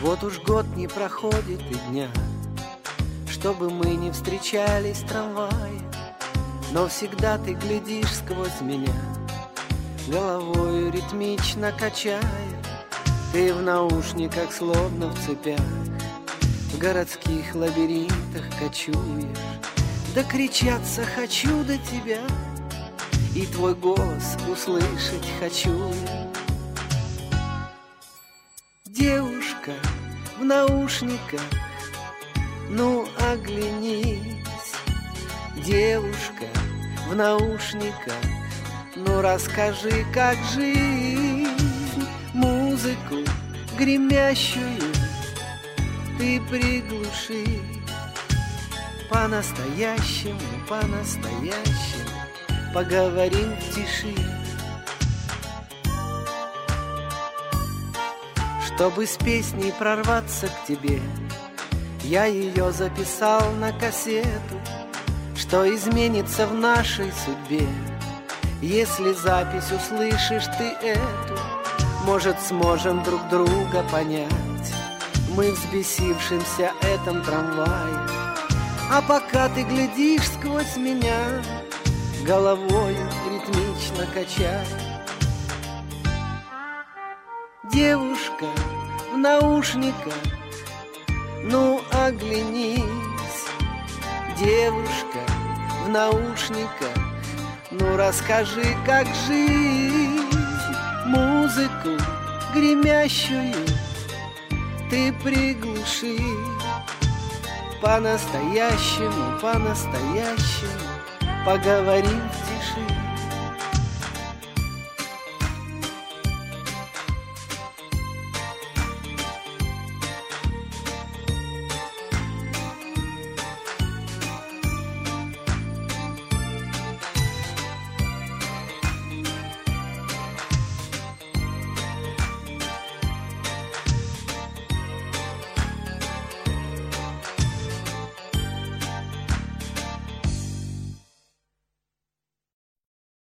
Вот уж год не проходит и дня, чтобы мы не встречались в трамвае, но всегда ты глядишь сквозь меня, головою ритмично качая. Ты в наушниках, словно в цепях, в городских лабиринтах кочуешь. Докричаться хочу до тебя, и твой голос услышать хочу я. Девушка в наушниках, ну оглянись. Девушка в наушниках, ну расскажи, как жизнь. Музыку гремящую ты приглуши. По-настоящему, по-настоящему поговорим в тиши. Чтобы с песней прорваться к тебе, я ее записал на кассету. Что изменится в нашей судьбе, если запись услышишь ты эту? Может, сможем друг друга понять мы в взбесившемся этом трамвае. А пока ты глядишь сквозь меня, головою ритмично качай. Девушка в наушниках, ну оглянись. Девушка в наушниках, ну расскажи, как жизнь. Музыку гремящую ты приглуши. По-настоящему, по-настоящему поговорим в тиши.